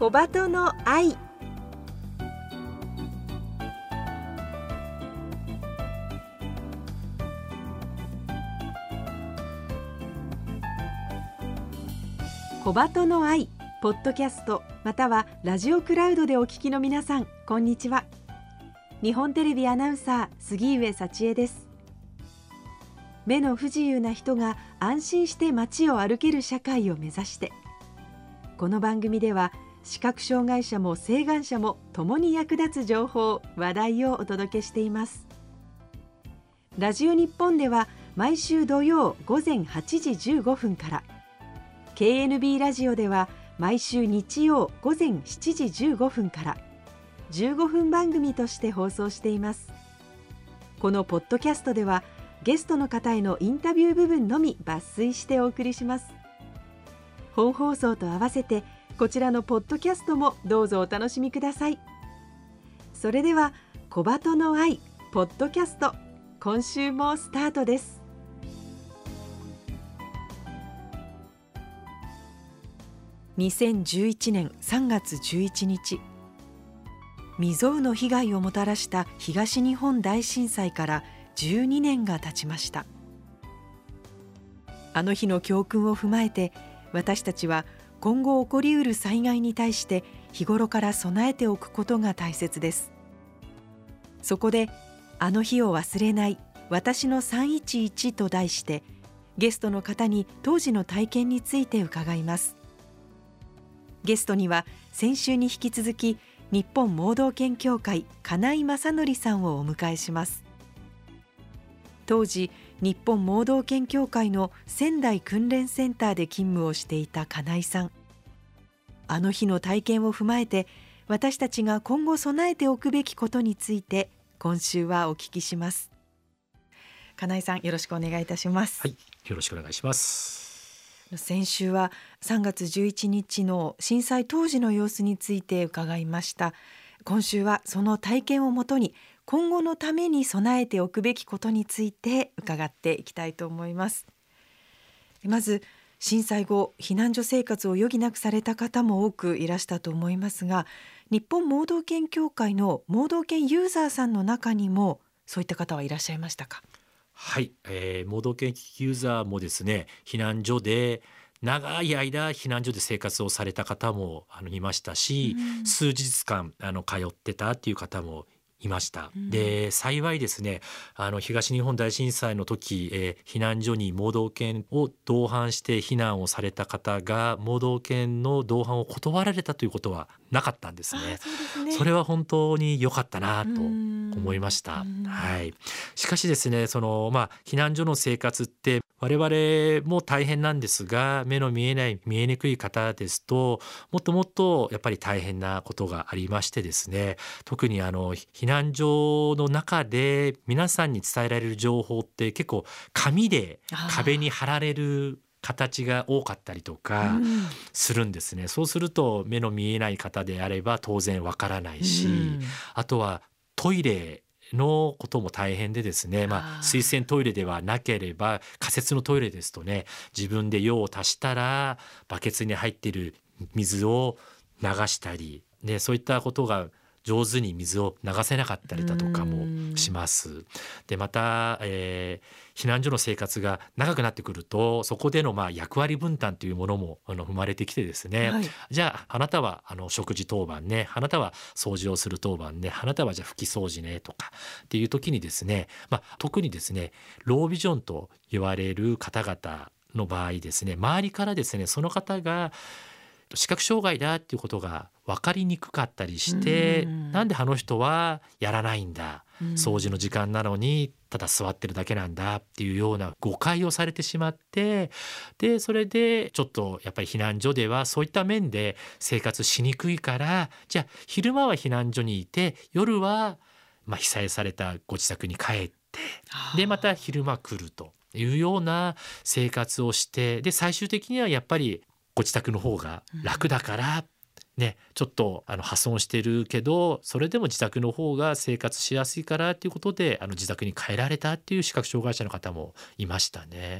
小鳩の愛。小鳩の愛ポッドキャストまたはラジオクラウドでお聞きの皆さん、こんにちは。日本テレビアナウンサー杉上幸恵です。目の不自由な人が安心して街を歩ける社会を目指して、この番組では視覚障害者も晴眼者も共に役立つ情報話題をお届けしています。ラジオ日本では毎週土曜午前8時15分から、 KNB ラジオでは毎週日曜午前7時15分から15分番組として放送しています。このポッドキャストではゲストの方へのインタビュー部分のみ抜粋してお送りします。本放送と合わせてこちらのポッドキャストもどうぞお楽しみください。それでは小鳩の愛ポッドキャスト、今週もスタートです。2011年3月11日、未曾有の被害をもたらした東日本大震災から12年が経ちました。あの日の教訓を踏まえて、私たちは今後起こりうる災害に対して日頃から備えておくことが大切です。そこで、あの日を忘れない私の311と題して、ゲストの方に当時の体験について伺います。ゲストには先週に引き続き日本盲導犬協会金井正則さんをお迎えします。当時日本盲導犬協会の仙台訓練センターで勤務をしていた金井さん、あの日の体験を踏まえて私たちが今後備えておくべきことについて今週はお聞きします。金井さん、よろしくお願いいたします。 はい、よろしくお願いします。 先週は3月11日の震災当時の様子について伺いました。今週はその体験をもとに今後のために備えておくべきことについて伺っていきたいと思います。まず、震災後避難所生活を余儀なくされた方も多くいらしたと思いますが、日本盲導犬協会の盲導犬ユーザーさんの中にもそういった方はいらっしゃいましたか？ はい、盲導犬ユーザーもですね、避難所で長い間避難所で生活をされた方もいましたし、数日間通ってたっていう方もいました。で、幸いですね、東日本大震災の時、避難所に盲導犬を同伴して避難をされた方が盲導犬の同伴を断られたということはなかったんですね。 そうですね。 それは本当に良かったなと思いました。はい。しかしですね、避難所の生活って我々も大変なんですが、目の見えない見えにくい方ですともっともっとやっぱり大変なことがありましてですね、特に避難所の中で皆さんに伝えられる情報って結構紙で壁に貼られる形が多かったりとかするんですね。そうすると目の見えない方であれば当然わからないし、あとはトイレのことも大変でですね、水洗トイレではなければ仮設のトイレですとね、自分で用を足したらバケツに入っている水を流したり、ね、そういったことが上手に水を流せなかったりだとかもします。で、また、避難所の生活が長くなってくるとそこでの役割分担というものも生まれてきてですね、じゃああなたは食事当番ね、あなたは掃除をする当番ね、あなたはじゃあ拭き掃除ねとかっていう時にですね、特にですねロービジョンと言われる方々の場合ですね、周りからですねその方が視覚障害だっていうことが分かりにくかったりして、なんであの人はやらないんだ、掃除の時間なのにただ座ってるだけなんだっていうような誤解をされてしまって、でそれでちょっとやっぱり避難所ではそういった面で生活しにくいから、じゃあ昼間は避難所にいて夜は被災されたご自宅に帰って、でまた昼間来るというような生活をして、で最終的にはやっぱりご自宅の方が楽だから、ちょっと破損してるけどそれでも自宅の方が生活しやすいからっていうことで自宅に帰られたっていう視覚障害者の方もいましたね。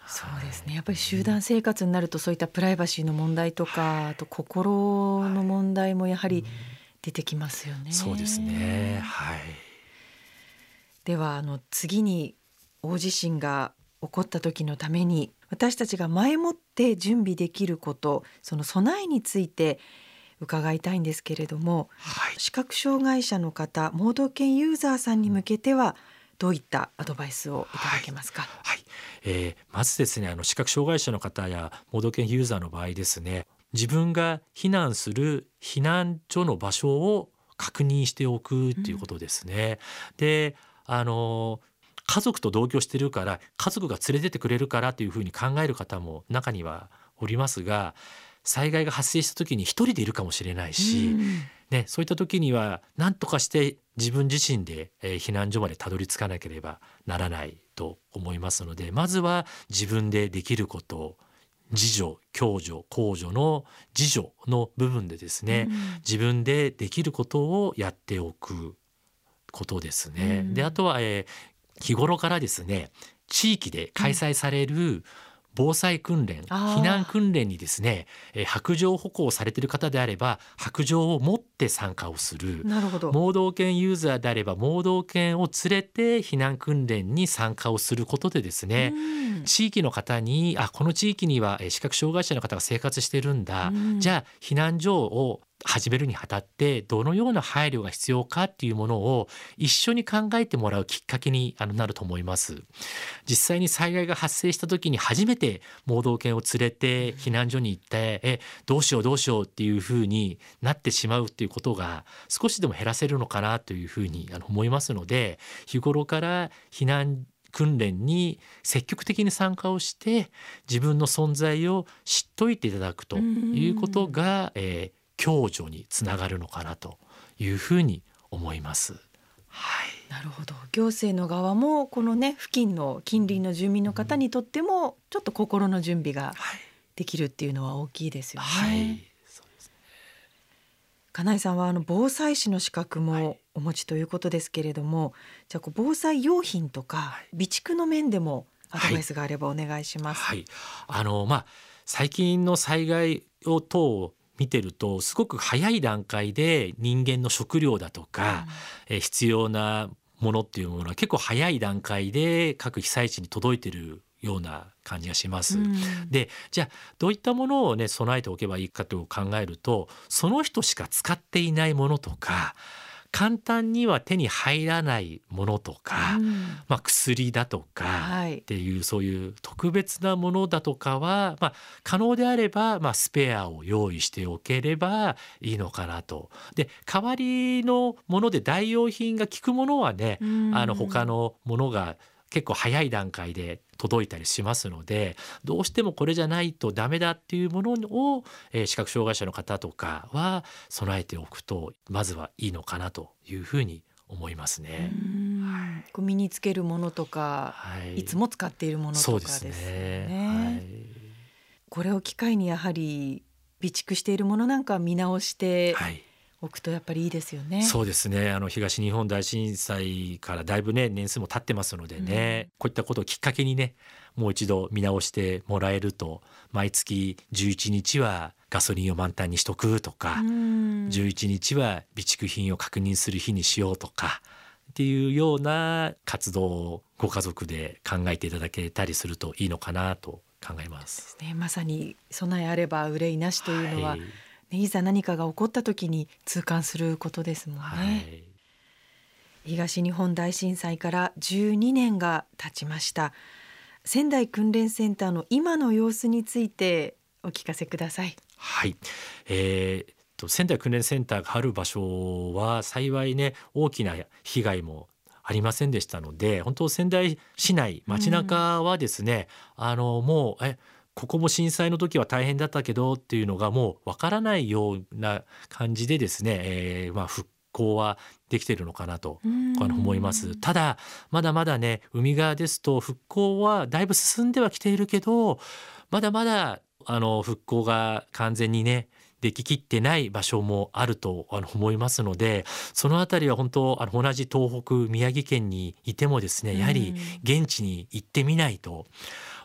そうですね。やっぱり集団生活になるとそういったプライバシーの問題とか、あと心の問題もやはり出てきますよね。 そうですね。はい。 では次に大地震が起こった時のために私たちが前もって準備できること、その備えについて伺いたいんですけれども、 はい。 視覚障害者の方、盲導犬ユーザーさんに向けてはどういったアドバイスをいただけますか？ はい。まずですね、視覚障害者の方や盲導犬ユーザーの場合ですね、自分が避難する避難所の場所を確認しておくっていうことですね。で、家族と同居してるから家族が連れてってくれるからというふうに考える方も中にはおりますが、災害が発生した時に一人でいるかもしれないし、ね、そういった時には何とかして自分自身で、避難所までたどり着かなければならないと思いますので、まずは自分でできること、自助、共助、公助の自助の部分でですね、自分でできることをやっておくことですね。で、あとは、日頃からですね、地域で開催される防災訓練、避難訓練にですね、白杖歩行をされている方であれば白杖を持って参加をする。 なるほど。 盲導犬ユーザーであれば盲導犬を連れて避難訓練に参加をすることでですね、地域の方にこの地域には視覚障害者の方が生活してるんだ、じゃあ避難所を始めるにあたってどのような配慮が必要かっていうものを一緒に考えてもらうきっかけになると思います。実際に災害が発生した時に初めて盲導犬を連れて避難所に行ってどうしようっていうふうになってしまうっていうことが少しでも減らせるのかなというふうに思いますので、日頃から避難訓練に積極的に参加をして自分の存在を知っといていただくということが、共助につながるのかなというふうに思います。はい。 なるほど。行政の側もこのね、付近の近隣の住民の方にとってもちょっと心の準備ができるっていうのは大きいですよね。 はい。そうですね。 金井さんは防災士の資格もお持ちということですけれども、じゃあ防災用品とか備蓄の面でもアドバイスがあればお願いします。 はい。最近の災害を等見てるとすごく早い段階で人間の食料だとか、必要なものっていうものは結構早い段階で各被災地に届いてるような感じがします。で、じゃあどういったものをね備えておけばいいかと考えると、その人しか使っていないものとか簡単には手に入らないものとか、薬だとかっていう、そういう特別なものだとかは、可能であれば、スペアを用意しておければいいのかなと。で、代わりのもので代用品が効くものはね、他のものが結構早い段階で届いたりしますので、どうしてもこれじゃないとダメだっていうものを、視覚障害者の方とかは備えておくとまずはいいのかなというふうに思いますね。 身につけるものとか、いつも使っているものとかですね。これを機会にやはり備蓄しているものなんか見直しておくとやっぱりいいですよね。 そうですね。東日本大震災からだいぶね年数も経ってますのでね、こういったことをきっかけにねもう一度見直してもらえると、毎月11日はガソリンを満タンにしとくとか、11日は備蓄品を確認する日にしようとかっていうような活動をご家族で考えていただけたりするといいのかなと考えます。 まさに備えあれば憂いなしというのは、いざ何かが起こった時に痛感することですもんね。東日本大震災から12年が経ちました。仙台訓練センターの今の様子についてお聞かせください。 はい。仙台訓練センターがある場所は幸いね大きな被害もありませんでしたので、本当仙台市内街中はですね、もうここも震災の時は大変だったけどっていうのがもうわからないような感じでですね、復興はできているのかなと思います。ただまだまだね海側ですと復興はだいぶ進んではきているけど、まだまだ復興が完全にねでききってない場所もあると思いますので、そのあたりは本当同じ東北宮城県にいてもですね、やはり現地に行ってみないと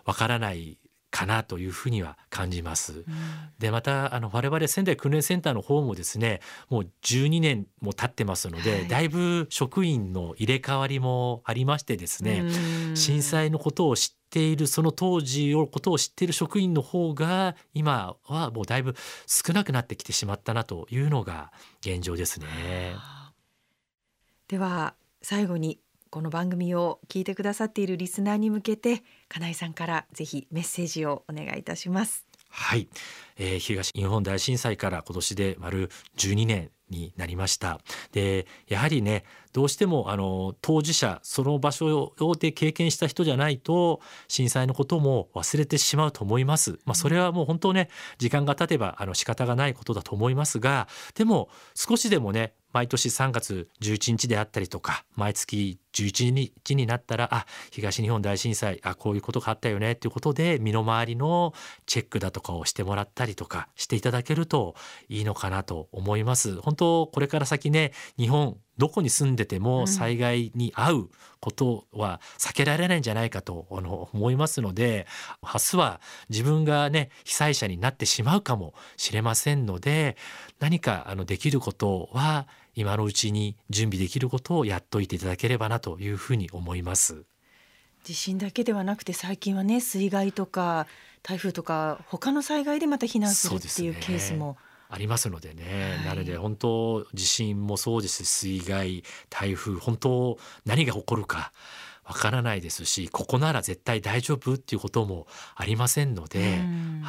わからないかなというふうには感じます。でまた我々仙台訓練センターの方もですね、もう12年も経ってますので、だいぶ職員の入れ替わりもありましてですね、震災のことを知っている、その当時のことを知っている職員の方が今はもうだいぶ少なくなってきてしまったなというのが現状ですね。 では最後にこの番組を聞いてくださっているリスナーに向けて金井さんからぜひメッセージをお願いいたします。 はい、東日本大震災から今年で丸12年になりました。でやはりね、どうしても当事者、その場所で経験した人じゃないと震災のことも忘れてしまうと思います。それはもう本当ね、時間が経てば仕方がないことだと思いますが、でも少しでもね、毎年3月11日であったりとか、毎月11日になったら、東日本大震災、こういうことがあったよねっていうことで身の回りのチェックだとかをしてもらったりとかしていただけるといいのかなと思います。本当これから先ね、日本どこに住んでても災害に遭うことは避けられないんじゃないかと思いますので、明日は自分がね被災者になってしまうかもしれませんので、何かできることは今のうちに準備できることをやっといていただければなというふうに思います。 地震だけではなくて最近はね、水害とか台風とか他の災害でまた避難するっていうケースもありますのでね、なので本当地震もそうですし、水害、台風、本当何が起こるかわからないですし、ここなら絶対大丈夫っていうこともありませんので、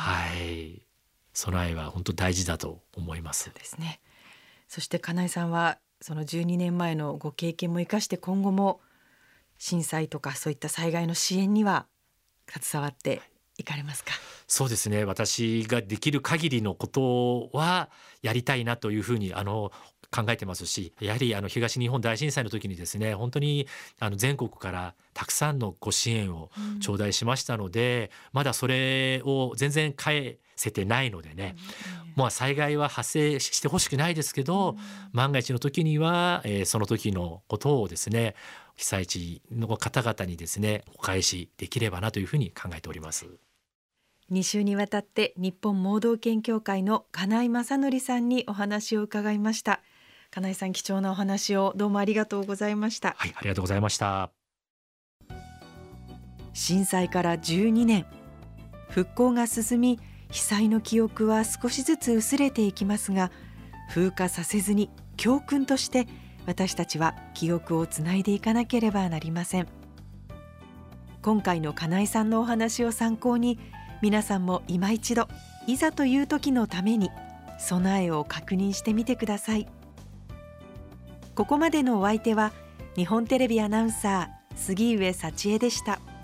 備えは本当大事だと思います。 そうですね。そして金井さんはその12年前のご経験も生かして、今後も震災とかそういった災害の支援には携わっていかれますか？ そうですね、私ができる限りのことはやりたいなというふうに考えてますし、やはり東日本大震災の時にですね、本当に全国からたくさんのご支援を頂戴しましたので、まだそれを全然返せてないのでね、災害は発生してほしくないですけど、万が一の時には、その時のことをですね、被災地の方々にですねお返しできればなというふうに考えております。 2週にわたって日本盲導犬協会の金井正則さんにお話を伺いました。金井さん、貴重なお話をどうもありがとうございました。 はい、ありがとうございました。 震災から12年、復興が進み被災の記憶は少しずつ薄れていきますが、風化させずに教訓として私たちは記憶をつないでいかなければなりません。今回の金井さんのお話を参考に、皆さんも今一度いざという時のために備えを確認してみてください。ここまでのお相手は日本テレビアナウンサー杉上幸恵でした。